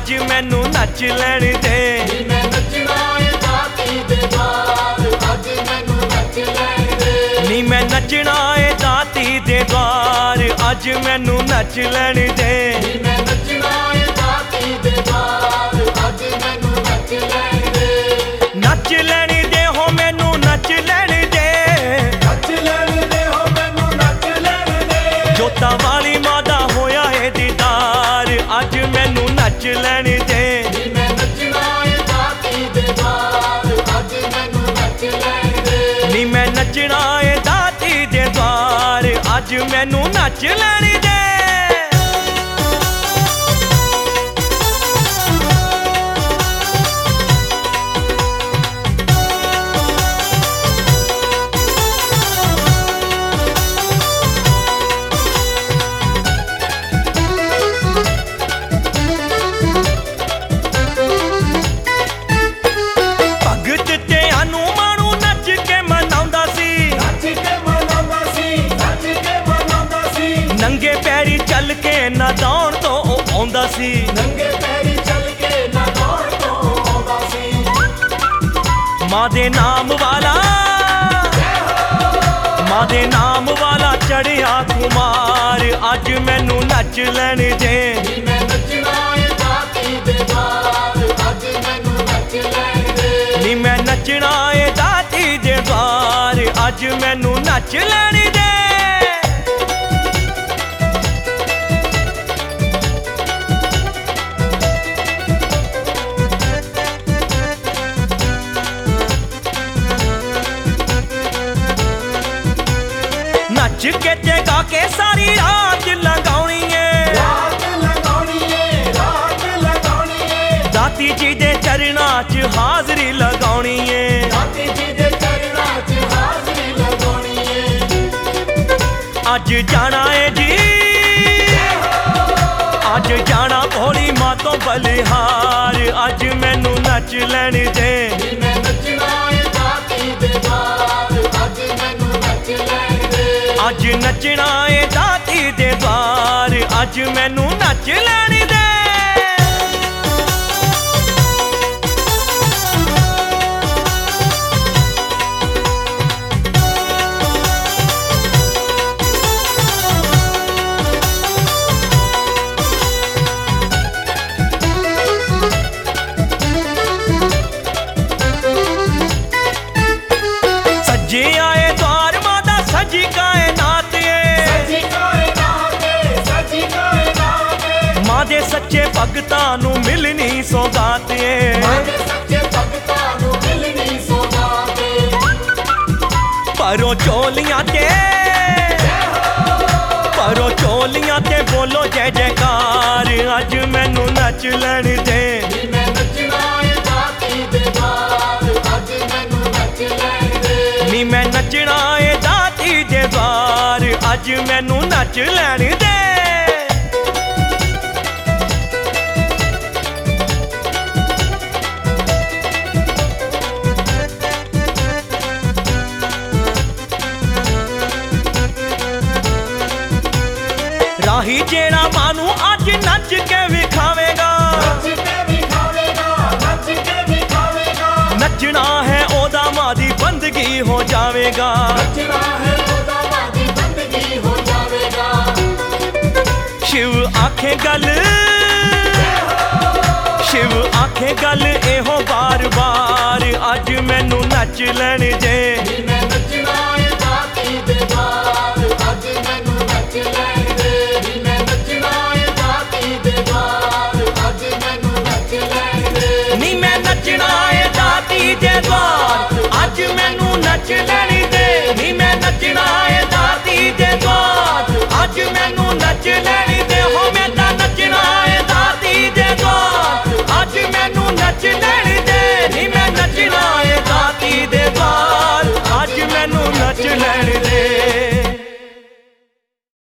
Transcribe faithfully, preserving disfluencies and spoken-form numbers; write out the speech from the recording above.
अज मैनू नच लैण दे। मैं नचना है दाती दे द्वार, अज मैनू नच लैण दे। नी मैं नचना है दाती दे द्वार, अज मैनू नच लैण दे। मैं नचना है दाती दे द्वार, अज मैनू नच लैण दे। नच लैण दे हो मैनू नच लैण दे, नच लैण दे हो मैनू नच लैण दे। जोतां वाली मां दा होया है दीदार, अज मैनू नच लैण दे। मैं नचना है दाती दे द्वार, अज मैनू नच लैण दे। नी मैं नचना है दाती दे द्वार, अज मैनू नच लैण दे। भगत ते हनुमानू नच के मनाउंदा सी, नच के मनाउंदा सी, नच के मनाउंदा सी। नंगे पैरी चल के ना दौड़ तो ओ आउंदा सी। नंगे पैरी चल के ना दौड़ तो आउंदा सी। मां दे नाम वाला, मां दे नाम वाला चढ़िया कुमार, अज मैनू नच लैण दे। मैं नचना है दाती दे द्वार, अज मैनू नच लैण दे। नी मैं नचना है दाती दे द्वार, अज मैनू नच लैण दे। नच के ते गा के सारी रात लगाउणी है, रात लगाउणी है, रात लगाउणी है। दाती जी दे चरणां च हाज़री लगाउणी है। दाती जी दे चरणां च हाज़री लगाउणी है। अज जाना है जी, अज जाना भोली मां तो बलिहार, अज मैनू नच लैण दे। मैं नचना है दाती दे द्वार, अज मैनू नच लैण दे। अज नचना है दाती दे द्वार, अज मैनू नच लैण दे। सजे आए द्वार माता सजी कायनात है, सजी कायनात है, सजी कायनात है। मां दे सच्चे भगतां नू मिलनी सौगात है। मारे सच्चे भगतां नू मिलनी सौगात है। परो चोलियां ते, परो चोलियां ते बोलो जय जयकार, अज मैनू नच लैण दे। मैं नचना है दाती दे द्वार, अज मैनू नच लैण दे। नी मैं नचना है दाती दे द्वार, अज मैनू नच लैण दे। राही जेड़ा मानू अज नच के विखावेगा, नच के विखावेगा, नच के विखावेगा। नचना है ओदा मां दी बंदगी हो जावेगा। नचना है खुदा मादी बंदगी हो जावेगा। शिव आखे गल, शिव आखे गल एहो बार बार, अज मैनू नच लैण दे। मैं नचना है दाती दे द्वार, अज मैनू नच लैण दे। मैं नचना है दाती दे द्वार, अज मैनू नच लैण दे। नी मैं नचना है दाती दे द्वार, अज मैनू नच लैण दे। नी मैं नचना है दाती दे द्वार, अज मैनू नच लैण दे। हो मैं तां नचना है दाती दे द्वार, अज मैनू नच लैण दे। नी मैं नचना है दाती दे द्वार, अज मैनू नच लैण